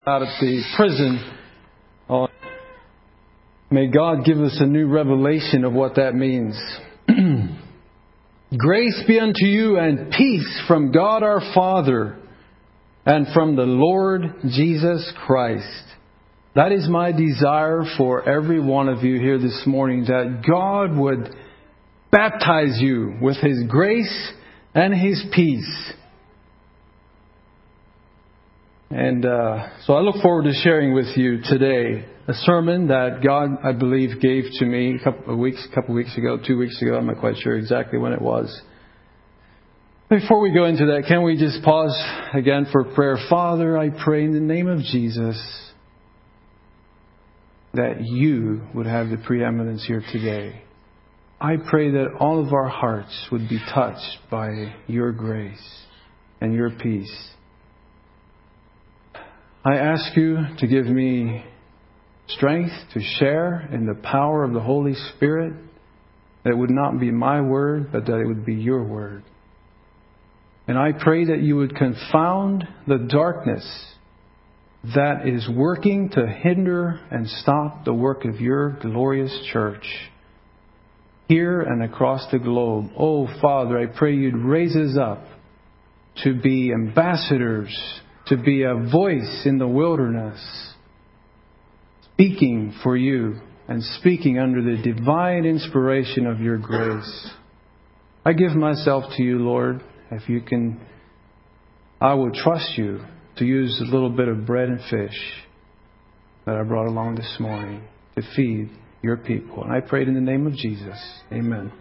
Out of the prison. May God give us a new revelation of what that means. Grace be unto you and peace from God our Father and from the Lord Jesus Christ. That is my desire for every one of you here this morning, that God would baptize you with His grace and His peace. And so I look forward to sharing with you today a sermon that God, I believe, gave to me a couple of weeks ago, 2 weeks ago. I'm not quite sure exactly when it was. Before we go into that, can we just pause again for prayer? Father, I pray in the name of Jesus that you would have the preeminence here today. I pray that all of our hearts would be touched by your grace and your peace. I ask you to give me strength to share in the power of the Holy Spirit, that it would not be my word, but that it would be your word. And I pray that you would confound the darkness that is working to hinder and stop the work of your glorious church here and across the globe. Oh, Father, I pray you'd raise us up to be ambassadors, to be a voice in the wilderness, speaking for you and speaking under the divine inspiration of your grace. I give myself to you, Lord. If you can, I will trust you to use a little bit of bread and fish that I brought along this morning to feed your people. And I pray it in the name of Jesus. Amen.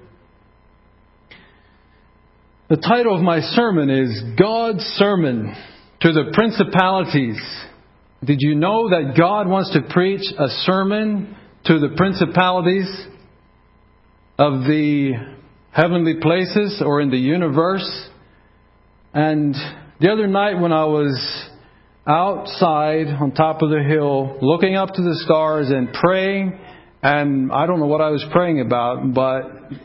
The title of my sermon is God's Sermon to the Principalities. Did you know that God wants to preach a sermon to the principalities of the heavenly places or in the universe? And the other night when I was outside on top of the hill, looking up to the stars and praying, and I don't know what I was praying about, but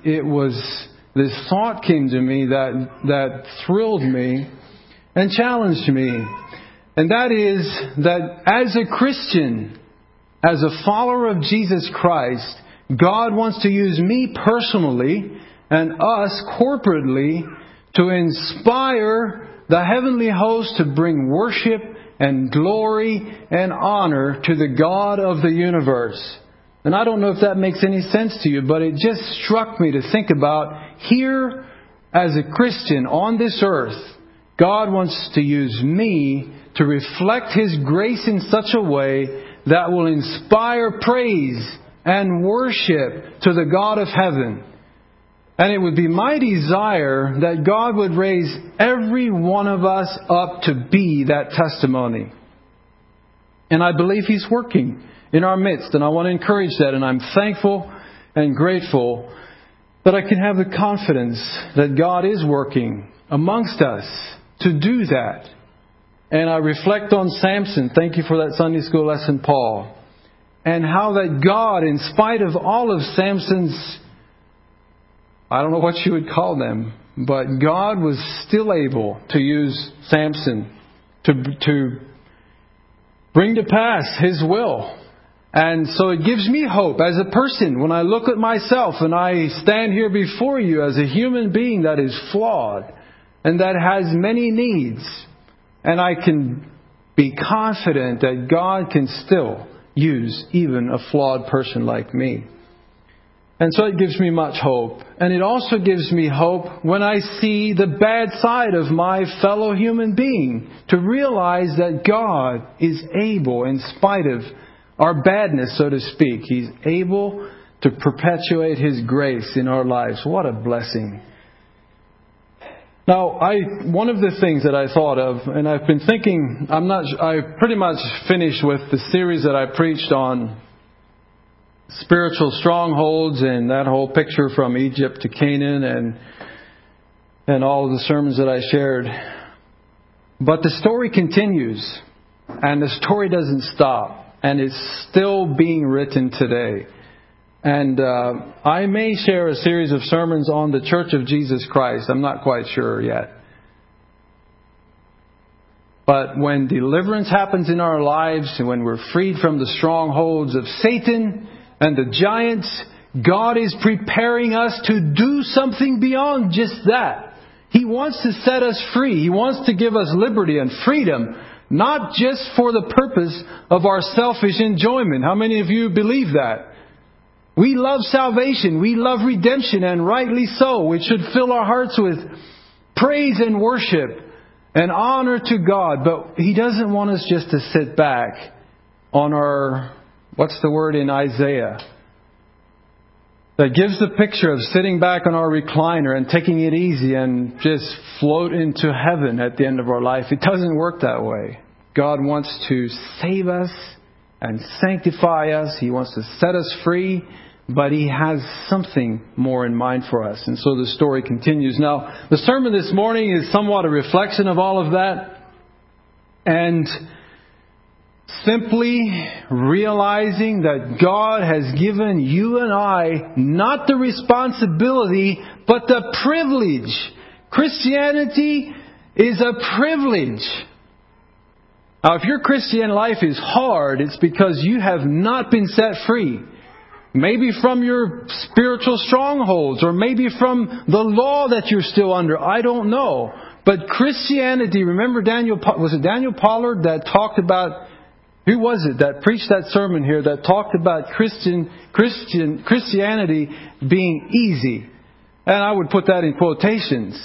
this thought came to me that thrilled me and challenged me. And that is that as a Christian, as a follower of Jesus Christ, God wants to use me personally and us corporately to inspire the heavenly host to bring worship and glory and honor to the God of the universe. And I don't know if that makes any sense to you, but it just struck me to think about here as a Christian on this earth, God wants to use me to reflect His grace in such a way that will inspire praise and worship to the God of heaven. And it would be my desire that God would raise every one of us up to be that testimony. And I believe He's working in our midst. And I want to encourage that. And I'm thankful and grateful that I can have the confidence that God is working amongst us to do that. And I reflect on Samson. Thank you for that Sunday school lesson, Paul. And how that God, in spite of all of Samson's, I don't know what you would call them, but God was still able to use Samson to bring to pass His will. And so it gives me hope as a person when I look at myself and I stand here before you as a human being that is flawed and that has many needs. And I can be confident that God can still use even a flawed person like me. And so it gives me much hope. And it also gives me hope when I see the bad side of my fellow human being, to realize that God is able, in spite of our badness, so to speak, He's able to perpetuate His grace in our lives. What a blessing. Now, one of the things that I thought of, and I've been thinking, I pretty much finished with the series that I preached on spiritual strongholds and that whole picture from Egypt to Canaan and all of the sermons that I shared. But the story continues, and the story doesn't stop, and it's still being written today. And I may share a series of sermons on the Church of Jesus Christ. I'm not quite sure yet. But when deliverance happens in our lives, and when we're freed from the strongholds of Satan and the giants, God is preparing us to do something beyond just that. He wants to set us free. He wants to give us liberty and freedom, not just for the purpose of our selfish enjoyment. How many of you believe that? We love salvation. We love redemption, and rightly so. It should fill our hearts with praise and worship and honor to God. But He doesn't want us just to sit back on our, what's the word in Isaiah? That gives the picture of sitting back on our recliner and taking it easy and just float into heaven at the end of our life. It doesn't work that way. God wants to save us and sanctify us. He wants to set us free, but He has something more in mind for us. And so the story continues. Now, the sermon this morning is somewhat a reflection of all of that. And simply realizing that God has given you and I not the responsibility, but the privilege. Christianity is a privilege. Now, if your Christian life is hard, it's because you have not been set free. Maybe from your spiritual strongholds, or maybe from the law that you're still under. I don't know. But Christianity, remember was it Daniel Pollard that talked about, who was it that preached that sermon here that talked about Christianity being easy? And I would put that in quotations.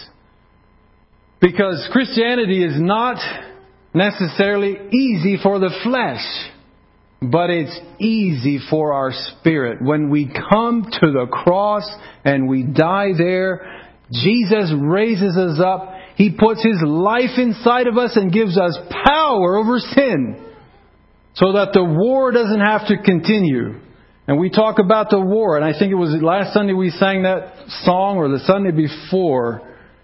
Because Christianity is not necessarily easy for the flesh, but it's easy for our spirit. When we come to the cross and we die there, Jesus raises us up. He puts His life inside of us and gives us power over sin, so that the war doesn't have to continue. And we talk about the war, and I think it was last Sunday we sang that song, or the Sunday before.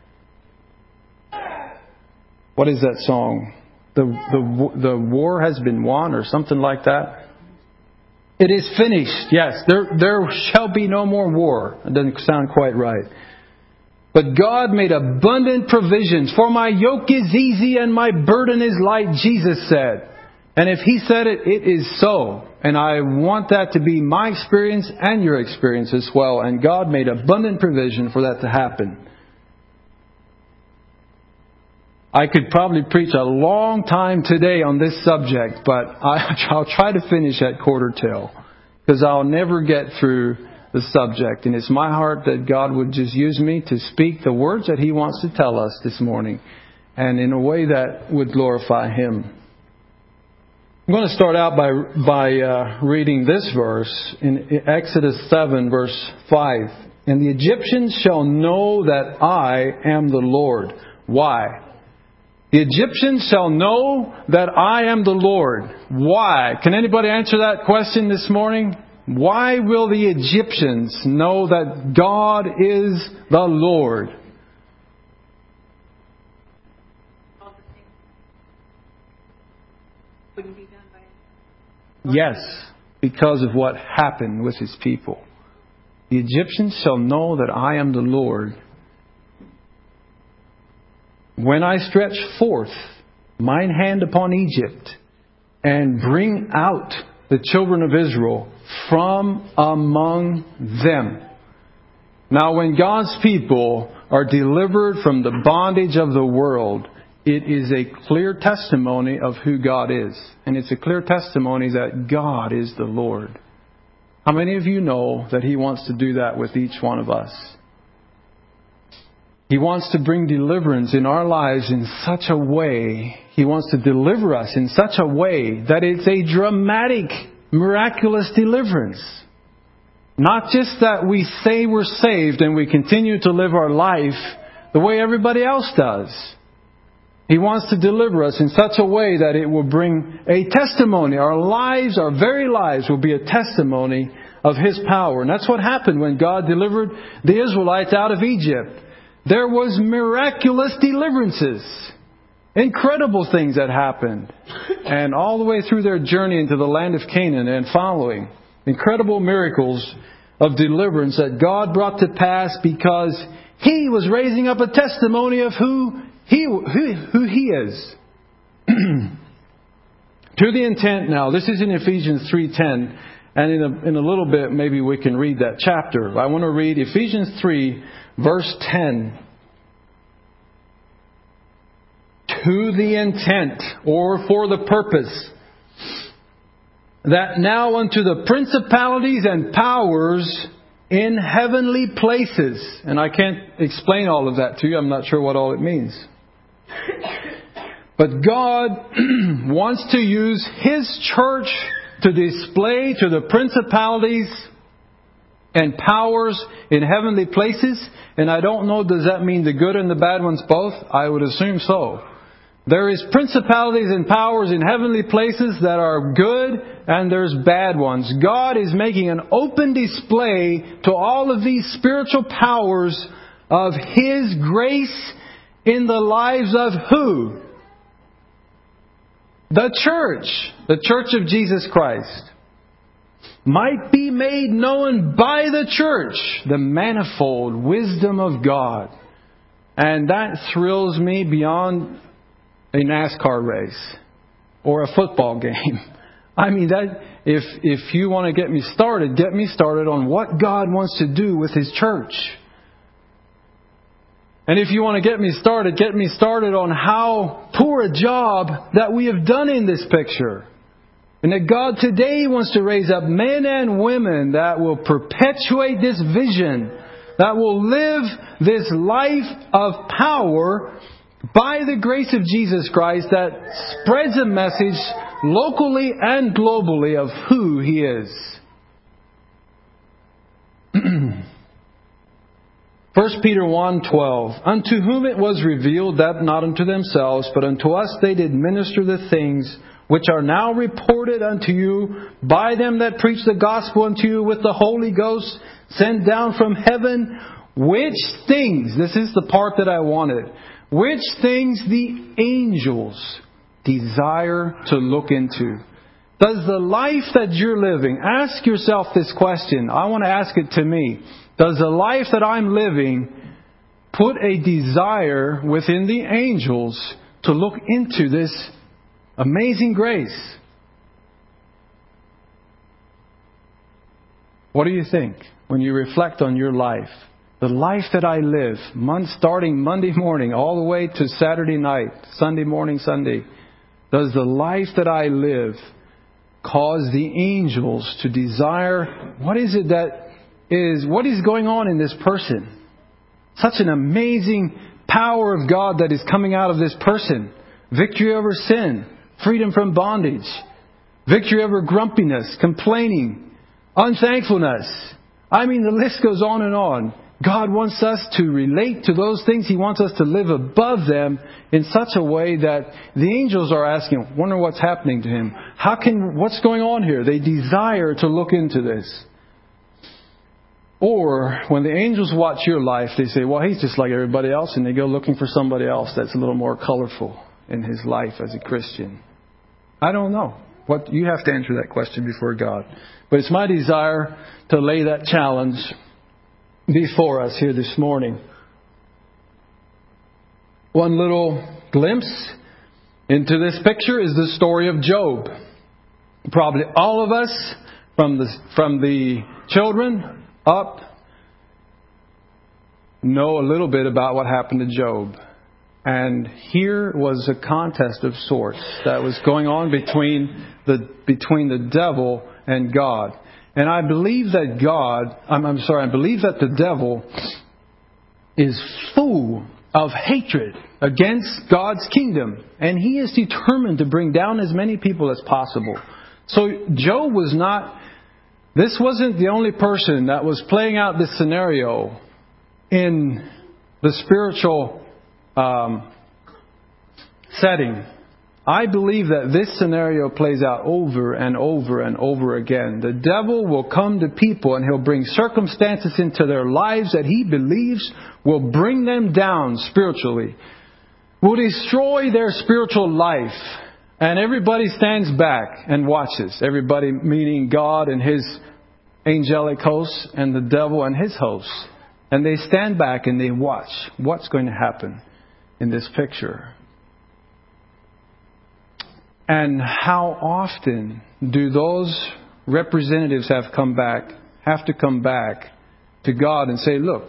What is that song? The war has been won, or something like that. It is finished. Yes, there shall be no more war. It doesn't sound quite right. But God made abundant provisions. For my yoke is easy and my burden is light, Jesus said. And if He said it, it is so. And I want that to be my experience and your experience as well. And God made abundant provision for that to happen. I could probably preach a long time today on this subject, but I'll try to finish at quarter till, because I'll never get through the subject. And it's my heart that God would just use me to speak the words that He wants to tell us this morning, and in a way that would glorify Him. I'm going to start out by reading this verse in Exodus 7, verse 5. And the Egyptians shall know that I am the Lord. Why? The Egyptians shall know that I am the Lord. Why? Can anybody answer that question this morning? Why will the Egyptians know that God is the Lord? Yes, because of what happened with His people. The Egyptians shall know that I am the Lord when I stretch forth mine hand upon Egypt and bring out the children of Israel from among them. Now, when God's people are delivered from the bondage of the world, it is a clear testimony of who God is. And it's a clear testimony that God is the Lord. How many of you know that He wants to do that with each one of us? He wants to bring deliverance in our lives in such a way. He wants to deliver us in such a way that it's a dramatic, miraculous deliverance. Not just that we say we're saved and we continue to live our life the way everybody else does. He wants to deliver us in such a way that it will bring a testimony. Our lives, our very lives, will be a testimony of His power. And that's what happened when God delivered the Israelites out of Egypt. There was miraculous deliverances. Incredible things that happened. And all the way through their journey into the land of Canaan and following. Incredible miracles of deliverance that God brought to pass because He was raising up a testimony of who He is. To the intent now, this is in Ephesians 3:10, and in a little bit maybe we can read that chapter. I want to read Ephesians 3, verse 10. To the intent, or for the purpose, that now unto the principalities and powers in heavenly places. And I can't explain all of that to you. I'm not sure what all it means. But God wants to use His church to display to the principalities and powers in heavenly places. And I don't know, does that mean the good and the bad ones both? I would assume so. There is principalities and powers in heavenly places that are good, and there's bad ones. God is making an open display to all of these spiritual powers of His grace in the lives of who? The Church of Jesus Christ. Might be made known by the church, the manifold wisdom of God. And that thrills me beyond a NASCAR race or a football game. I mean, that if you want to get me started on what God wants to do with His church. And if you want to get me started on how poor a job that we have done in this picture. And that God today wants to raise up men and women that will perpetuate this vision, that will live this life of power by the grace of Jesus Christ, that spreads a message locally and globally of who He is. 1 Peter 1:12. Unto whom it was revealed that not unto themselves, but unto us they did minister the things which are now reported unto you by them that preach the gospel unto you with the Holy Ghost sent down from heaven, which things, this is the part that I wanted, which things the angels desire to look into. Does the life that you're living, ask yourself this question. I want to ask it to me. Does the life that I'm living put a desire within the angels to look into this amazing grace? What do you think when you reflect on your life? The life that I live, starting Monday morning all the way to Saturday night, Sunday morning, Sunday. Does the life that I live cause the angels to desire, what is going on in this person? Such an amazing power of God that is coming out of this person. Victory over sin, freedom from bondage, victory over grumpiness, complaining, unthankfulness. I mean, the list goes on and on. God wants us to relate to those things. He wants us to live above them in such a way that the angels are asking, wonder what's happening to him. What's going on here? They desire to look into this. Or when the angels watch your life, they say, well, he's just like everybody else, and they go looking for somebody else that's a little more colorful in his life as a Christian. I don't know. You have to answer that question before God. But it's my desire to lay that challenge before us here this morning. One little glimpse into this picture is the story of Job. Probably all of us, from the children up, know a little bit about what happened to Job. And here was a contest of sorts that was going on between the devil and God. And I believe that I believe that the devil is full of hatred against God's kingdom. And he is determined to bring down as many people as possible. So Job this wasn't the only person that was playing out this scenario in the spiritual setting. I believe that this scenario plays out over and over and over again. The devil will come to people and he'll bring circumstances into their lives that he believes will bring them down spiritually, will destroy their spiritual life. And everybody stands back and watches. Everybody, meaning God and His angelic hosts and the devil and his hosts. And they stand back and they watch what's going to happen in this picture. And how often do those representatives have to come back to God and say, look,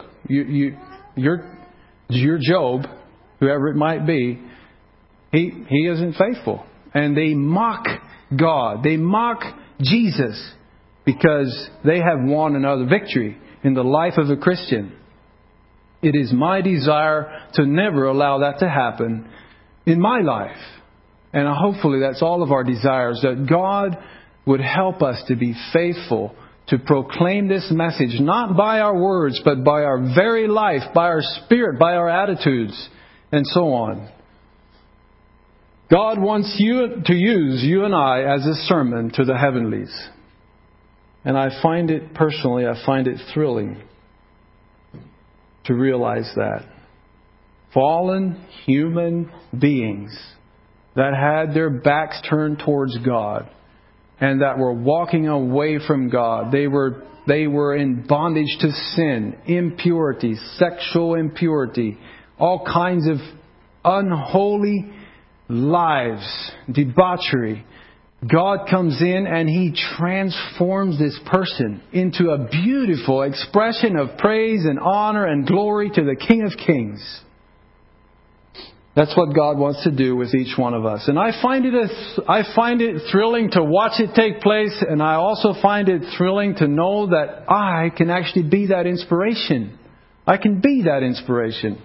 your Job, whoever it might be, he isn't faithful. And they mock God. They mock Jesus because they have won another victory in the life of a Christian. It is my desire to never allow that to happen in my life. And hopefully that's all of our desires, that God would help us to be faithful to proclaim this message, not by our words, but by our very life, by our spirit, by our attitudes, and so on. God wants you to use you and I as a sermon to the heavenlies. And I find it thrilling to realize that. Fallen human beings that had their backs turned towards God and that were walking away from God. They were in bondage to sin, impurity, sexual impurity, all kinds of unholy lives, debauchery. God comes in and He transforms this person into a beautiful expression of praise and honor and glory to the King of Kings. That's what God wants to do with each one of us. And I find it thrilling to watch it take place, and I also find it thrilling to know that I can actually be that inspiration. I can be that inspiration.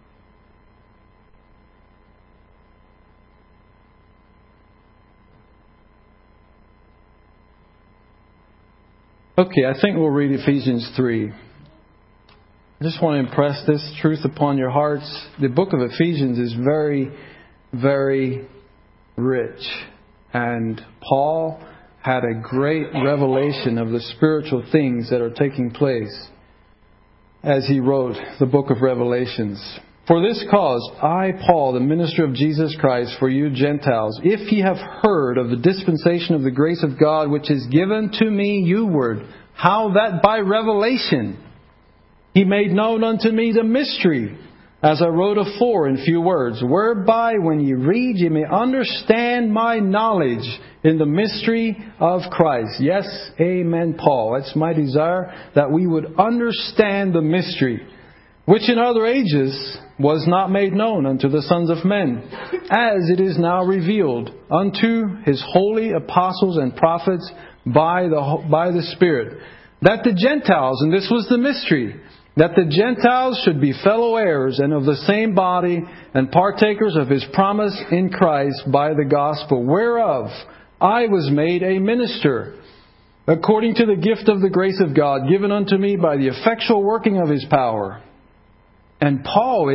Okay, I think we'll read Ephesians 3. I just want to impress this truth upon your hearts. The book of Ephesians is very, very rich. And Paul had a great revelation of the spiritual things that are taking place as he wrote the book of Revelations. For this cause, I, Paul, the minister of Jesus Christ, for you Gentiles, if ye have heard of the dispensation of the grace of God, which is given to me youward, how that by revelation He made known unto me the mystery, as I wrote afore in few words, whereby when ye read, ye may understand my knowledge in the mystery of Christ. Yes, amen, Paul. That's my desire, that we would understand the mystery, which in other ages was not made known unto the sons of men, as it is now revealed unto His holy apostles and prophets by the Spirit, that the Gentiles, and this was the mystery, that the Gentiles should be fellow heirs and of the same body and partakers of His promise in Christ by the gospel, whereof I was made a minister, according to the gift of the grace of God given unto me by the effectual working of His power. And Paul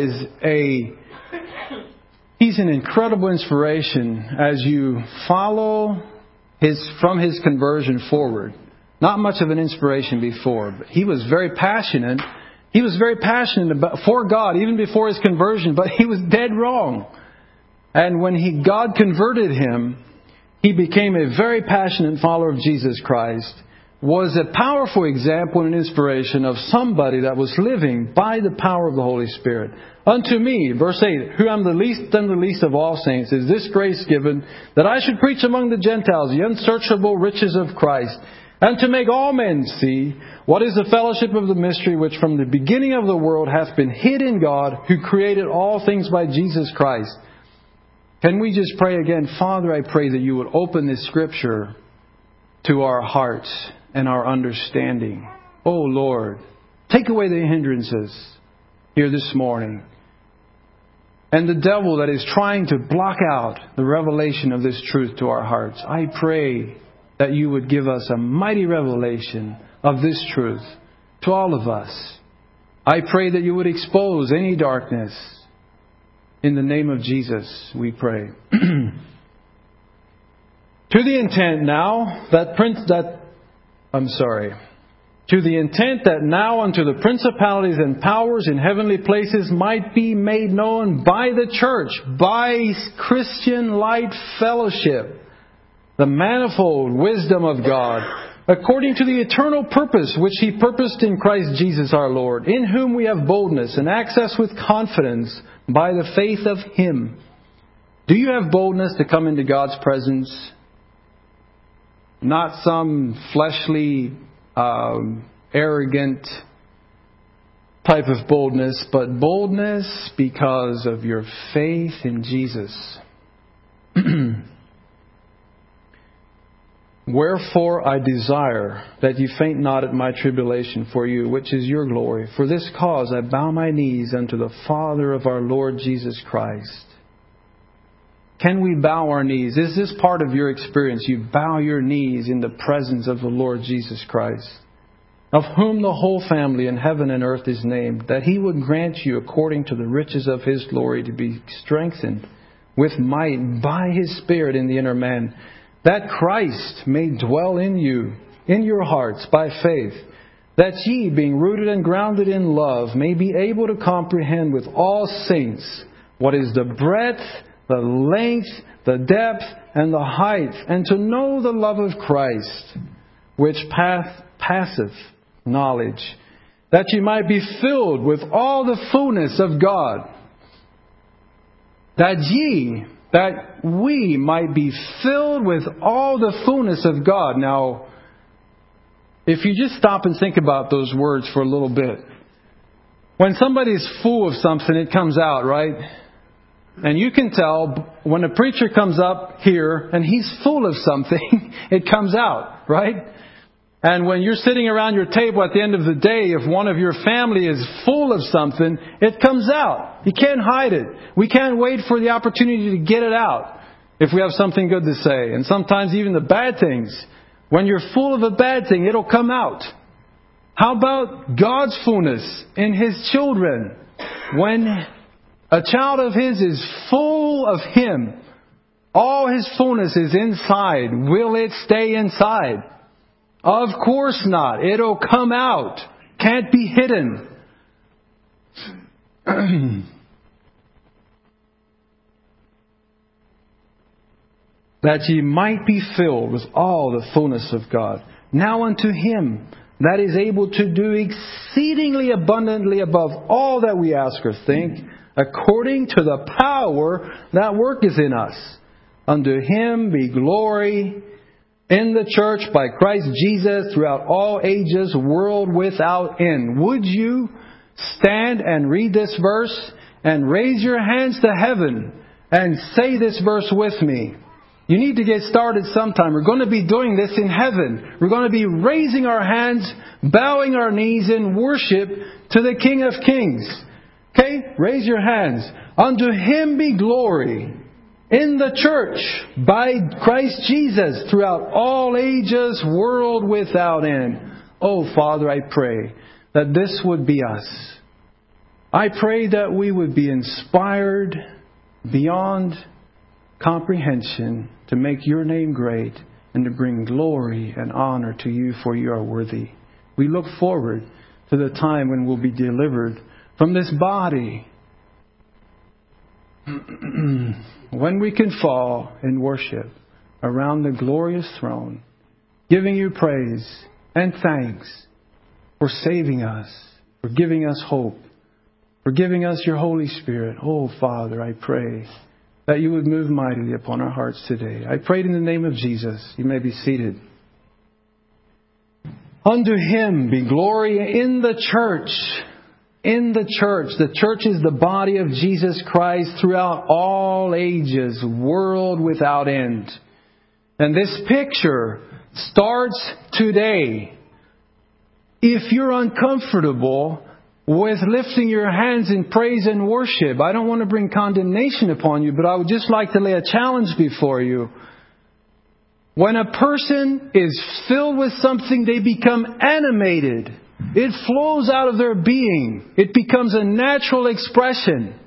he's an incredible inspiration as you follow from his conversion forward. Not much of an inspiration before, but he was very passionate. He was very passionate for God even before his conversion, but he was dead wrong. And when God converted him, he became a very passionate follower of Jesus Christ. Was a powerful example and inspiration of somebody that was living by the power of the Holy Spirit. Unto me, verse 8, who am the least of all saints, is this grace given, that I should preach among the Gentiles the unsearchable riches of Christ, and to make all men see what is the fellowship of the mystery which from the beginning of the world hath been hid in God, who created all things by Jesus Christ. Can we just pray again? Father, I pray that you would open this scripture to our hearts and our understanding. Oh Lord, take away the hindrances here this morning. And the devil that is trying to block out the revelation of this truth to our hearts, I pray that you would give us a mighty revelation of this truth to all of us. I pray that you would expose any darkness. In the name of Jesus, we pray. To the intent that now unto the principalities and powers in heavenly places might be made known by the church, by Christian Light Fellowship, the manifold wisdom of God, according to the eternal purpose which He purposed in Christ Jesus our Lord, in whom we have boldness and access with confidence by the faith of Him. Do you have boldness to come into God's presence? Not some fleshly, arrogant type of boldness, but boldness because of your faith in Jesus. Wherefore I desire that you faint not at my tribulation for you, which is your glory. For this cause I bow my knees unto the Father of our Lord Jesus Christ. Can we bow our knees? Is this part of your experience? You bow your knees in the presence of the Lord Jesus Christ, of whom the whole family in heaven and earth is named, that He would grant you according to the riches of His glory to be strengthened with might by His Spirit in the inner man, that Christ may dwell in you, in your hearts, by faith, that ye, being rooted and grounded in love, may be able to comprehend with all saints what is the breadth, the length, the depth, and the height, and to know the love of Christ, which passeth knowledge, that ye might be filled with all the fullness of God. That we might be filled with all the fullness of God. Now, if you just stop and think about those words for a little bit. When somebody's full of something, it comes out, right? And you can tell when a preacher comes up here and he's full of something, it comes out, right? And when you're sitting around your table at the end of the day, if one of your family is full of something, it comes out. You can't hide it. We can't wait for the opportunity to get it out if we have something good to say. And sometimes even the bad things. When you're full of a bad thing, it'll come out. How about God's fullness in His children? When a child of His is full of Him, all His fullness is inside. Will it stay inside? Of course not. It'll come out. Can't be hidden. That ye might be filled with all the fullness of God. Now unto Him that is able to do exceedingly abundantly above all that we ask or think, according to the power that worketh in us. Unto Him be glory in the church by Christ Jesus throughout all ages, world without end. Would you stand and read this verse and raise your hands to heaven and say this verse with me? You need to get started sometime. We're going to be doing this in heaven. We're going to be raising our hands, bowing our knees in worship to the King of Kings. Okay? Raise your hands. Unto Him be glory in the church by Christ Jesus throughout all ages, world without end. Oh, Father, I pray that this would be us. I pray that we would be inspired beyond comprehension to make Your name great and to bring glory and honor to You, for You are worthy. We look forward to the time when we'll be delivered from this body, when we can fall in worship around the glorious throne, giving You praise and thanks for saving us, for giving us hope, for giving us Your Holy Spirit. Oh, Father, I pray that You would move mightily upon our hearts today. I prayed in the name of Jesus. You may be seated. Unto Him be glory in the church. In the church. The church is the body of Jesus Christ throughout all ages, world without end. And this picture starts today. If you're uncomfortable with lifting your hands in praise and worship, I don't want to bring condemnation upon you, but I would just like to lay a challenge before you. When a person is filled with something, they become animated. It flows out of their being. It becomes a natural expression.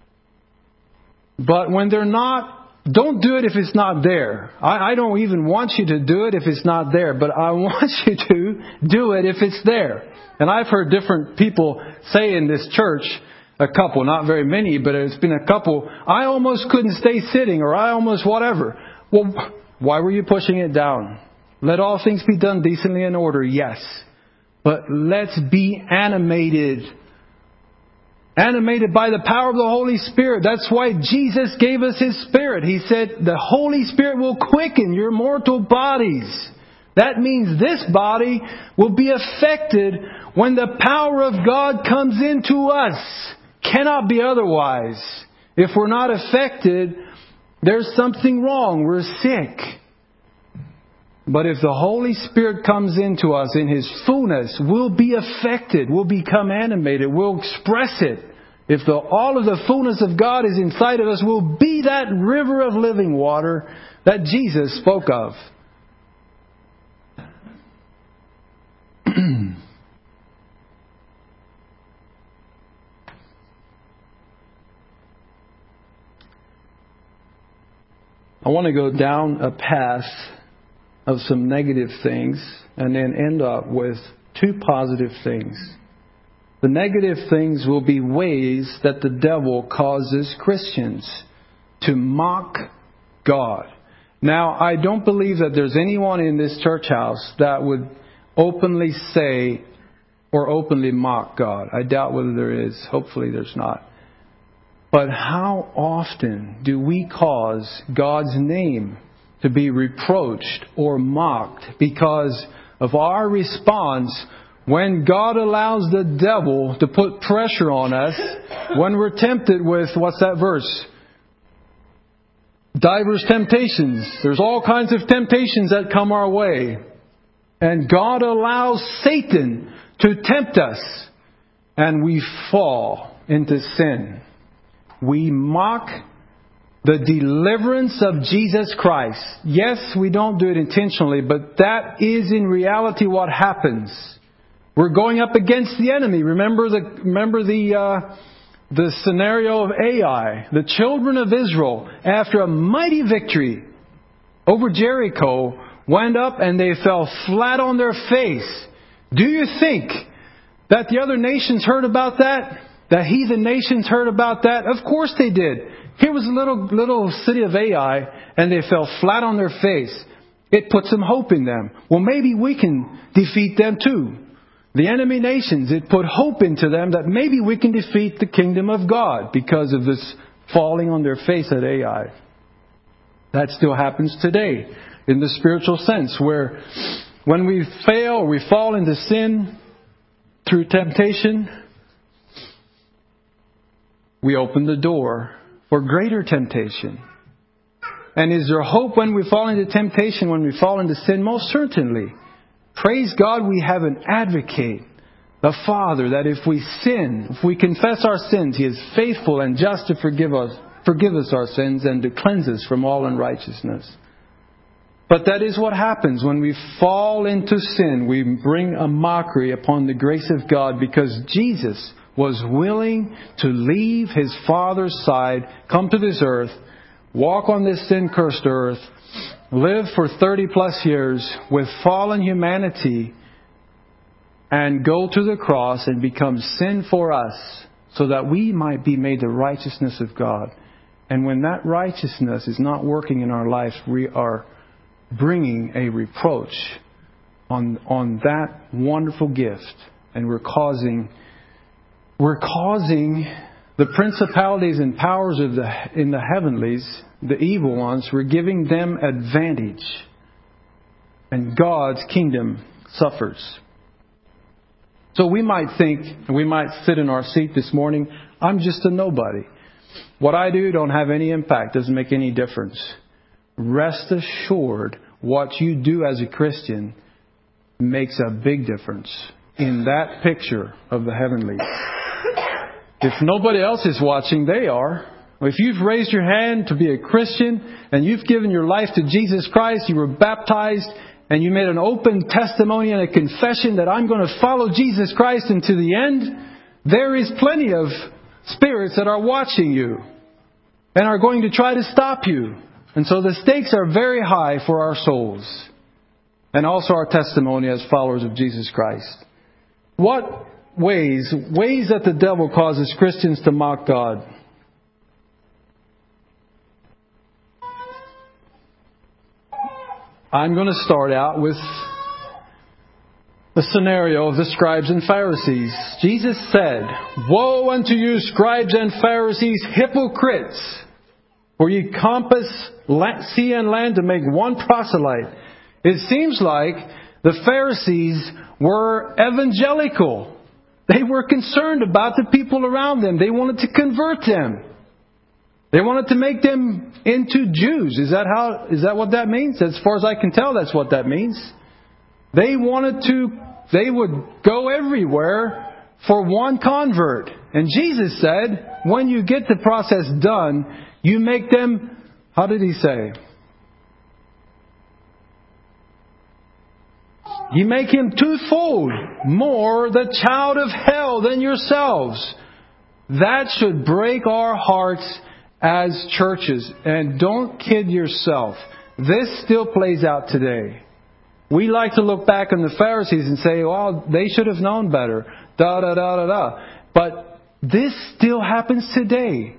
But when they're not, don't do it if it's not there. I don't even want you to do it if it's not there, but I want you to do it if it's there. And I've heard different people say in this church, a couple, not very many, but it's been a couple, I almost couldn't stay sitting, or I almost whatever. Well, why were you pushing it down? Let all things be done decently in order, yes. But let's be animated. Animated by the power of the Holy Spirit. That's why Jesus gave us His Spirit. He said, the Holy Spirit will quicken your mortal bodies. That means this body will be affected when the power of God comes into us. Cannot be otherwise. If we're not affected, there's something wrong. We're sick. But if the Holy Spirit comes into us in His fullness, we'll be affected. We'll become animated. We'll express it. If all of the fullness of God is inside of us, we'll be that river of living water that Jesus spoke of. I want to go down a path of some negative things and then end up with two positive things. The negative things will be ways that the devil causes Christians to mock God. Now, I don't believe that there's anyone in this church house that would openly say or openly mock God. I doubt whether there is. Hopefully there's not. But how often do we cause God's name to be reproached or mocked because of our response when God allows the devil to put pressure on us when we're tempted with, what's that verse? Diverse temptations. There's all kinds of temptations that come our way. And God allows Satan to tempt us and we fall into sin. We mock the deliverance of Jesus Christ. Yes, we don't do it intentionally, but that is in reality what happens. We're going up against the enemy. Remember the scenario of Ai. The children of Israel, after a mighty victory over Jericho, went up and they fell flat on their face. Do you think that the other nations heard about that? The heathen nations heard about that? Of course they did. Here was a little city of Ai, and they fell flat on their face. It put some hope in them. Well, maybe we can defeat them too. The enemy nations, it put hope into them that maybe we can defeat the kingdom of God because of this falling on their face at Ai. That still happens today in the spiritual sense, where when we fail or we fall into sin through temptation, we open the door for greater temptation. And is there hope when we fall into temptation, when we fall into sin? Most certainly. Praise God, we have an advocate, the Father, that if we sin, if we confess our sins, He is faithful and just to forgive us our sins and to cleanse us from all unrighteousness. But that is what happens when we fall into sin. We bring a mockery upon the grace of God because Jesus was willing to leave His Father's side, come to this earth, walk on this sin-cursed earth, live for 30 plus years with fallen humanity, and go to the cross and become sin for us so that we might be made the righteousness of God. And when that righteousness is not working in our life, we are bringing a reproach on that wonderful gift. And we're causing the principalities and powers in the heavenlies, the evil ones, we're giving them advantage. And God's kingdom suffers. So we might think, and we might sit in our seat this morning, I'm just a nobody. What I do don't have any impact, doesn't make any difference. Rest assured, what you do as a Christian makes a big difference in that picture of the heavenlies. If nobody else is watching, they are. If you've raised your hand to be a Christian and you've given your life to Jesus Christ, you were baptized, and you made an open testimony and a confession that I'm going to follow Jesus Christ unto the end, there is plenty of spirits that are watching you and are going to try to stop you. And so the stakes are very high for our souls and also our testimony as followers of Jesus Christ. What ways that the devil causes Christians to mock God? I'm going to start out with the scenario of the scribes and Pharisees. Jesus said, "Woe unto you, scribes and Pharisees, hypocrites! For ye compass sea and land to make one proselyte." It seems like the Pharisees were evangelical. They were concerned about the people around them. They wanted to convert them. They wanted to make them into Jews. Is that what that means? As far as I can tell, that's what that means. They would go everywhere for one convert. And Jesus said, when you get the process done, you make them, how did He say? You make him twofold more the child of hell than yourselves. That should break our hearts as churches. And don't kid yourself. This still plays out today. We like to look back on the Pharisees and say, well, they should have known better. Da, da, da, da, da. But this still happens today.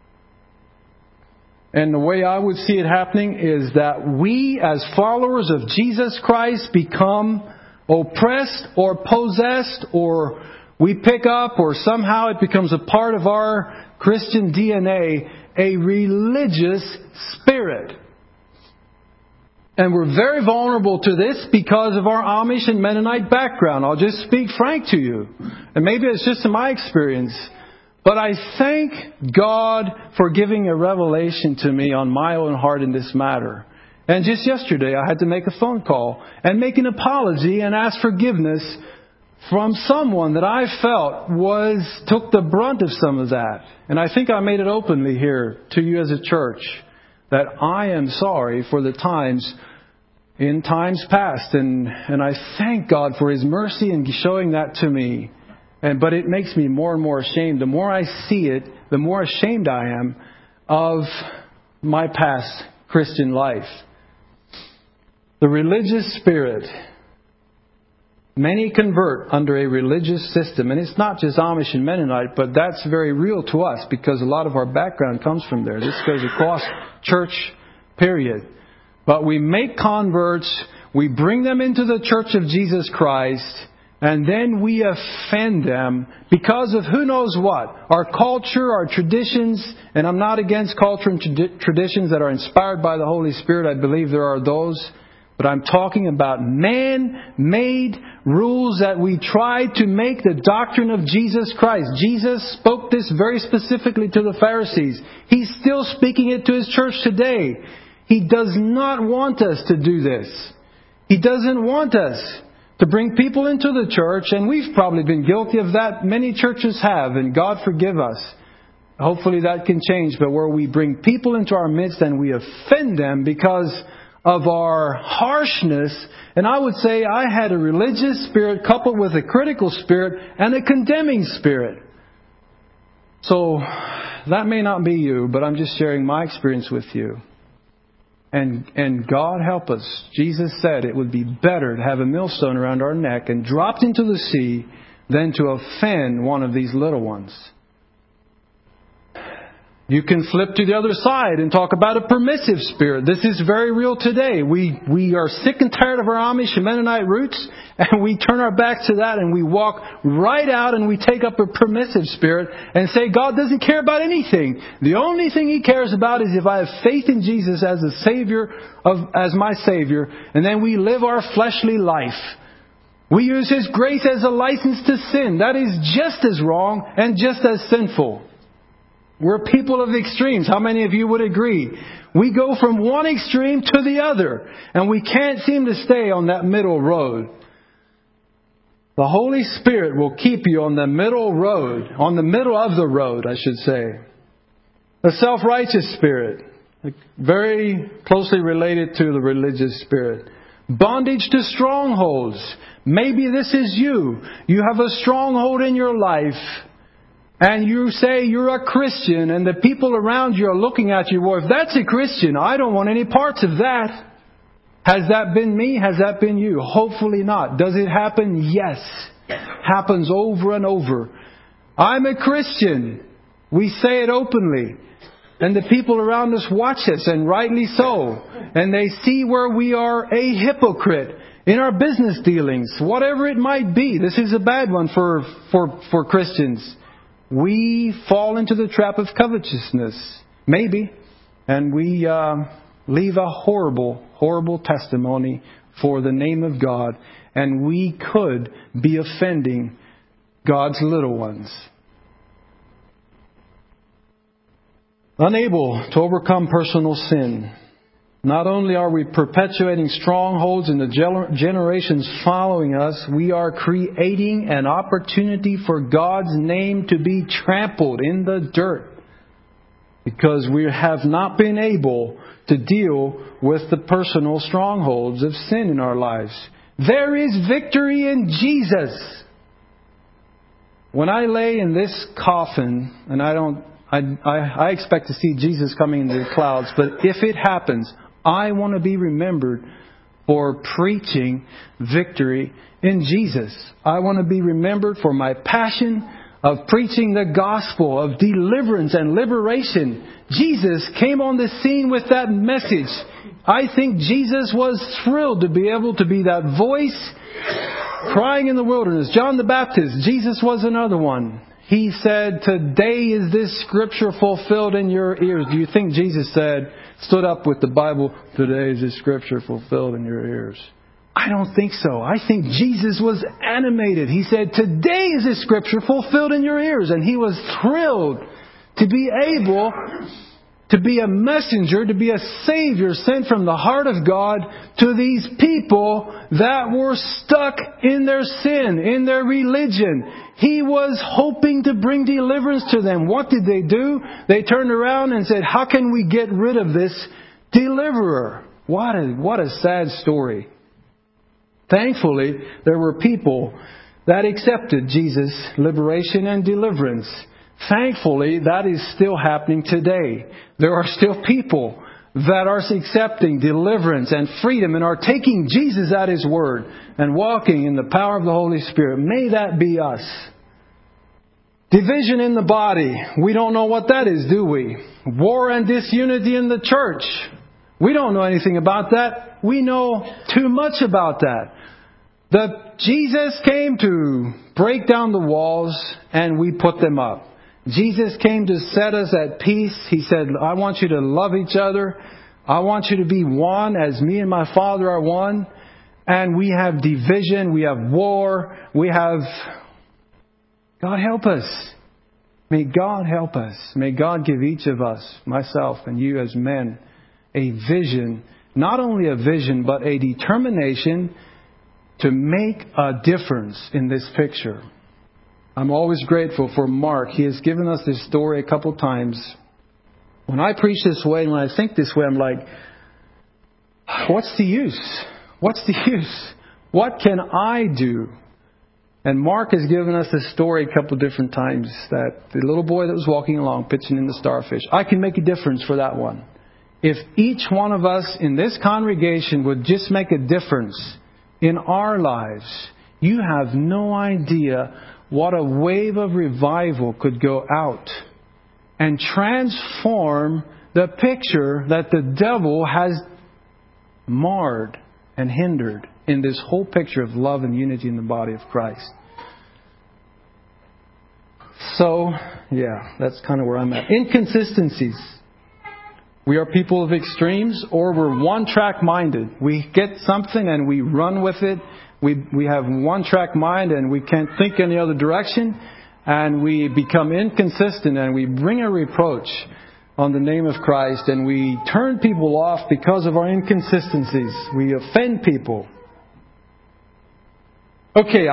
And the way I would see it happening is that we, as followers of Jesus Christ, become oppressed or possessed, or we pick up, or somehow it becomes a part of our Christian DNA, a religious spirit. And we're very vulnerable to this because of our Amish and Mennonite background. I'll just speak frank to you. And maybe it's just in my experience. But I thank God for giving a revelation to me on my own heart in this matter. And just yesterday I had to make a phone call and make an apology and ask forgiveness from someone that I felt took the brunt of some of that. And I think I made it openly here to you as a church that I am sorry for the times in times past. And I thank God for His mercy in showing that to me. But it makes me more and more ashamed. The more I see it, the more ashamed I am of my past Christian life. The religious spirit. Many convert under a religious system. And it's not just Amish and Mennonite, but that's very real to us because a lot of our background comes from there. This goes across church, period. But we make converts, we bring them into the church of Jesus Christ, and then we offend them because of who knows what. Our culture, our traditions, and I'm not against culture and traditions that are inspired by the Holy Spirit. I believe there are those. But I'm talking about man-made rules that we try to make the doctrine of Jesus Christ. Jesus spoke this very specifically to the Pharisees. He's still speaking it to His church today. He does not want us to do this. He doesn't want us to bring people into the church, and we've probably been guilty of that. Many churches have, and God forgive us. Hopefully that can change. But where we bring people into our midst and we offend them because of our harshness, and I would say I had a religious spirit coupled with a critical spirit and a condemning spirit. So that may not be you, but I'm just sharing my experience with you. And God help us. Jesus said it would be better to have a millstone around our neck and dropped into the sea than to offend one of these little ones. You can flip to the other side and talk about a permissive spirit. This is very real today. We are sick and tired of our Amish and Mennonite roots, and we turn our back to that and we walk right out and we take up a permissive spirit and say God doesn't care about anything. The only thing He cares about is if I have faith in Jesus as a Savior, as my Savior, and then we live our fleshly life. We use His grace as a license to sin. That is just as wrong and just as sinful. We're people of extremes. How many of you would agree? We go from one extreme to the other, and we can't seem to stay on that middle road. The Holy Spirit will keep you on the middle road, on the middle of the road, I should say. The self-righteous spirit, very closely related to the religious spirit. Bondage to strongholds. Maybe this is you. You have a stronghold in your life. And you say you're a Christian, and the people around you are looking at you, well, if that's a Christian, I don't want any parts of that. Has that been me? Has that been you? Hopefully not. Does it happen? Yes. Happens over and over. I'm a Christian. We say it openly. And the people around us watch us, and rightly so. And they see where we are a hypocrite. in our business dealings, whatever it might be. This is a bad one for Christians. We fall into the trap of covetousness, maybe, and we leave a horrible, horrible testimony for the name of God, and we could be offending God's little ones. Unable to overcome personal sin. Not only are we perpetuating strongholds in the generations following us, we are creating an opportunity for God's name to be trampled in the dirt, because we have not been able to deal with the personal strongholds of sin in our lives. There is victory in Jesus. When I lay in this coffin, and I expect to see Jesus coming in the clouds, but if it happens, I want to be remembered for preaching victory in Jesus. I want to be remembered for my passion of preaching the gospel of deliverance and liberation. Jesus came on the scene with that message. I think Jesus was thrilled to be able to be that voice crying in the wilderness. John the Baptist, Jesus was another one. He said, "Today is this scripture fulfilled in your ears." Do you think Jesus stood up with the Bible, "Today is this scripture fulfilled in your ears"? I don't think so. I think Jesus was animated. He said, "Today is this scripture fulfilled in your ears." And He was thrilled to be able to be a messenger, to be a Savior sent from the heart of God to these people that were stuck in their sin, in their religion. He was hoping to bring deliverance to them. What did they do? They turned around and said, "How can we get rid of this deliverer?" What a sad story. Thankfully, there were people that accepted Jesus' liberation and deliverance. Thankfully, that is still happening today. There are still people that are accepting deliverance and freedom and are taking Jesus at His word and walking in the power of the Holy Spirit. May that be us. Division in the body. We don't know what that is, do we? War and disunity in the church. We don't know anything about that. We know too much about that. Jesus came to break down the walls, and we put them up. Jesus came to set us at peace. He said, "I want you to love each other. I want you to be one as me and my Father are one." And we have division. We have war. We have... God help us. May God help us. May God give each of us, myself and you as men, a vision. Not only a vision, but a determination to make a difference in this picture. I'm always grateful for Mark. He has given us this story a couple times. When I preach this way and when I think this way, I'm like, what's the use? What's the use? What can I do? And Mark has given us this story a couple different times, that the little boy that was walking along pitching in the starfish. I can make a difference for that one. If each one of us in this congregation would just make a difference in our lives, you have no idea what a wave of revival could go out and transform the picture that the devil has marred and hindered in this whole picture of love and unity in the body of Christ. So, yeah, that's kind of where I'm at. Inconsistencies. We are people of extremes, or we're one-track minded. We get something and we run with it. We have one-track mind and we can't think any other direction. And we become inconsistent and we bring a reproach on the name of Christ. And we turn people off because of our inconsistencies. We offend people. Okay,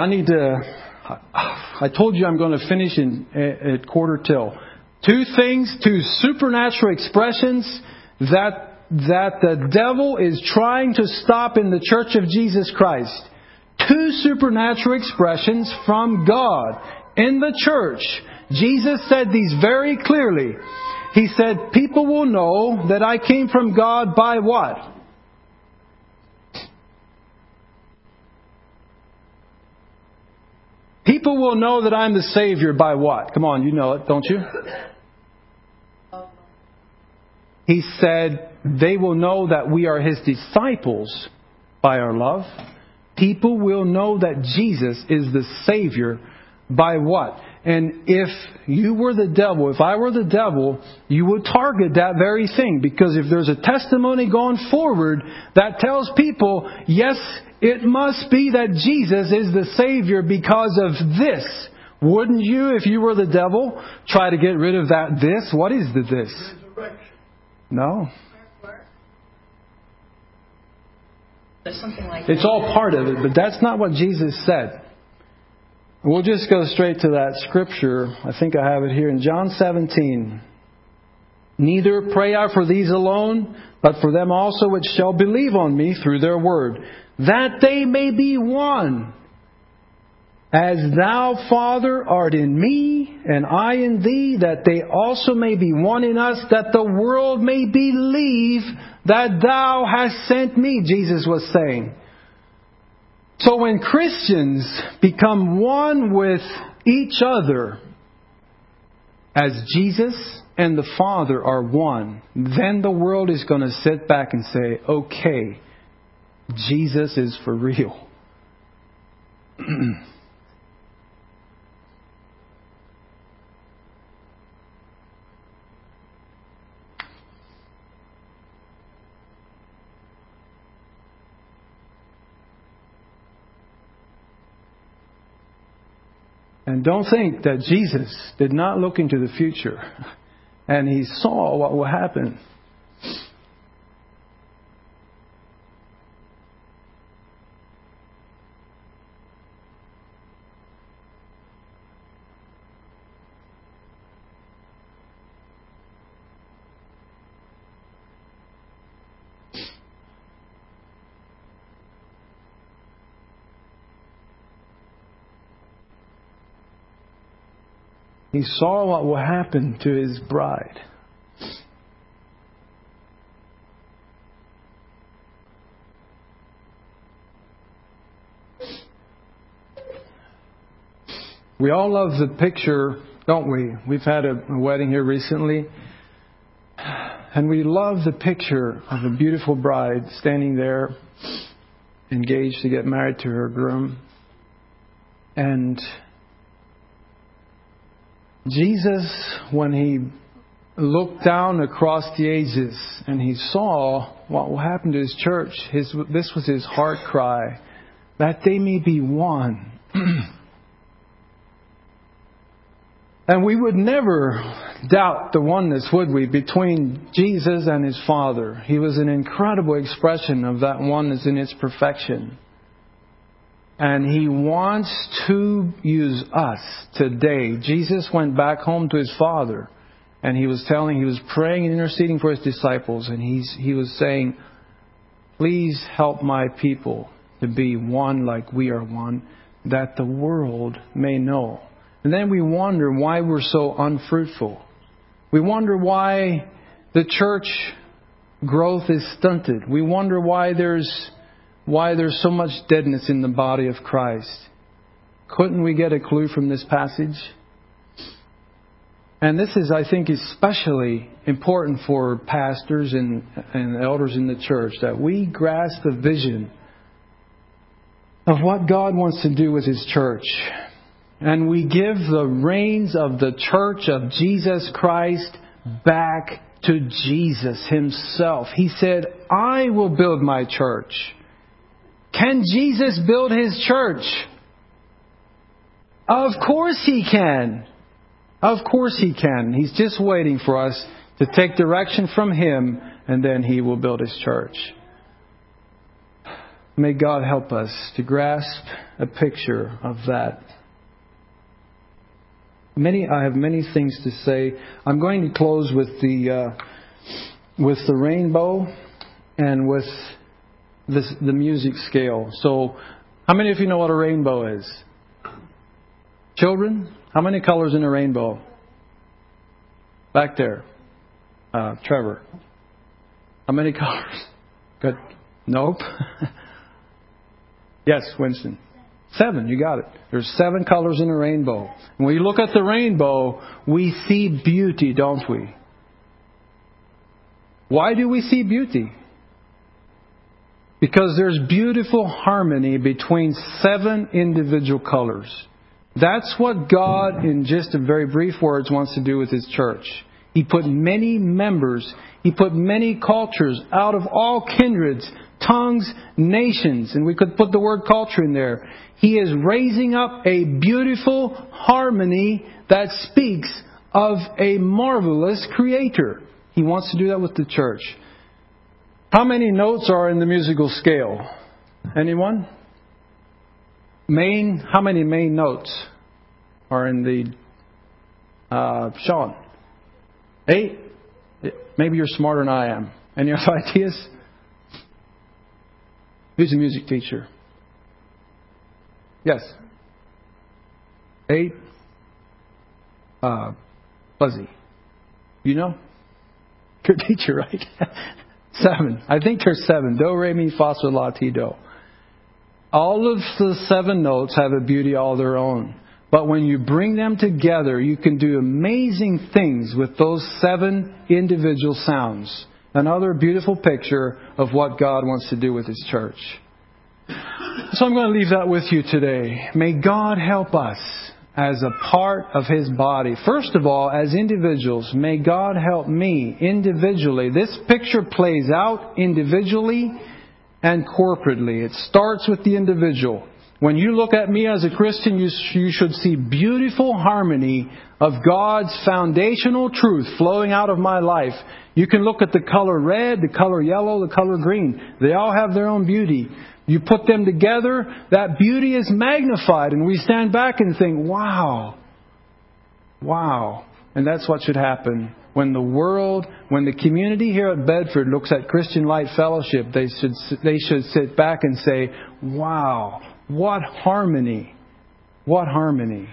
I told you I'm going to finish at quarter till. Two supernatural expressions that the devil is trying to stop in the Church of Jesus Christ. Two supernatural expressions from God in the church. Jesus said these very clearly. He said, "People will know that I came from God by what?" People will know that I'm the Savior by what? Come on, you know it, don't you? He said, they will know that we are His disciples by our love. People will know that Jesus is the Savior by what? And if you were the devil, if I were the devil, you would target that very thing. Because if there's a testimony going forward that tells people, yes, it must be that Jesus is the Savior because of this. Wouldn't you, if you were the devil, try to get rid of that this? What is the this? No. Something like it's all part of it, but that's not what Jesus said. We'll just go straight to that scripture. I think I have it here in John 17. Neither pray I for these alone, but for them also which shall believe on me through their word, that they may be one. As thou, Father, art in me, and I in thee, that they also may be one in us, that the world may believe that thou hast sent me, Jesus was saying. So when Christians become one with each other, as Jesus and the Father are one, then the world is going to sit back and say, okay, Jesus is for real. And don't think that Jesus did not look into the future and He saw what will happen. He saw what will happen to His bride. We all love the picture, don't we? We've had a wedding here recently. And we love the picture of a beautiful bride standing there, engaged to get married to her groom. And Jesus, when He looked down across the ages and He saw what will happen to His church, this was His heart cry, that they may be one. And we would never doubt the oneness, would we, between Jesus and His Father. He was an incredible expression of that oneness in its perfection. And He wants to use us today. Jesus went back home to His Father. And He was praying and interceding for His disciples. And He was saying, please help my people to be one like we are one, that the world may know. And then we wonder why we're so unfruitful. We wonder why the church growth is stunted. We wonder why there's so much deadness in the body of Christ. Couldn't we get a clue from this passage? And this is, I think, especially important for pastors and elders in the church, that we grasp the vision of what God wants to do with His church. And we give the reins of the church of Jesus Christ back to Jesus Himself. He said, I will build my church. Can Jesus build His church? Of course He can. Of course He can. He's just waiting for us to take direction from Him, and then He will build His church. May God help us to grasp a picture of that. I have many things to say. I'm going to close with the rainbow and with the music scale. So, how many of you know what a rainbow is? Children, how many colors in a rainbow? Back there. Trevor. How many colors? Good. Nope. Yes, Winston. 7, you got it. There's 7 colors in a rainbow. When we look at the rainbow, we see beauty, don't we? Why do we see beauty? Because there's beautiful harmony between 7 individual colors. That's what God, in just a very brief words, wants to do with His church. He put many members, He put many cultures out of all kindreds, tongues, nations, and we could put the word culture in there. He is raising up a beautiful harmony that speaks of a marvelous Creator. He wants to do that with the church. How many notes are in the musical scale? Anyone? How many main notes are in the Sean? 8? Maybe you're smarter than I am. Any other ideas? Who's a music teacher? Yes. 8? Fuzzy. You know? Good teacher, right? 7. I think there's 7. Do, re, mi, fa, sol, la, ti, do. All of the 7 notes have a beauty all their own. But when you bring them together, you can do amazing things with those 7 individual sounds. Another beautiful picture of what God wants to do with His church. So I'm going to leave that with you today. May God help us as a part of His body. First of all, as individuals, may God help me individually. This picture plays out individually and corporately. It starts with the individual. When you look at me as a Christian, you should see beautiful harmony of God's foundational truth flowing out of my life. You can look at the color red, the color yellow, the color green. They all have their own beauty. You put them together, that beauty is magnified, and we stand back and think, wow. Wow. And that's what should happen. When the community here at Bedford looks at Christian Light Fellowship, they should sit back and say, wow, what harmony. What harmony.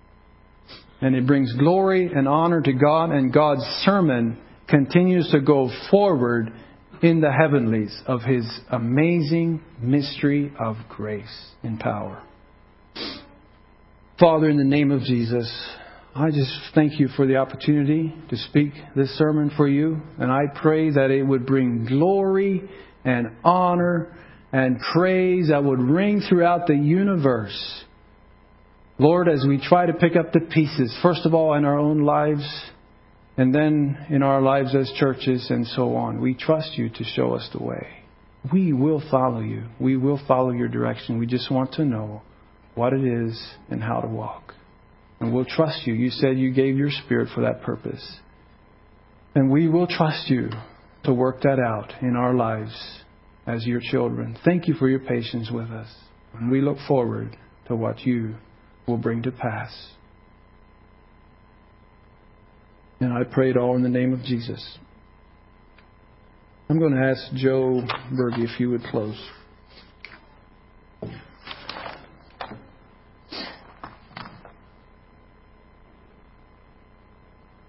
And it brings glory and honor to God, and God's sermon continues to go forward in the heavenlies of His amazing mystery of grace and power. Father, in the name of Jesus, I just thank You for the opportunity to speak this sermon for You. And I pray that it would bring glory and honor and praise that would ring throughout the universe. Lord, as we try to pick up the pieces, first of all in our own lives, and then in our lives as churches and so on, we trust You to show us the way. We will follow You. We will follow Your direction. We just want to know what it is and how to walk. And we'll trust You. You said You gave Your Spirit for that purpose. And we will trust You to work that out in our lives as Your children. Thank You for Your patience with us. And we look forward to what You will bring to pass. And I pray it all in the name of Jesus. I'm going to ask Joe Berge if you would close.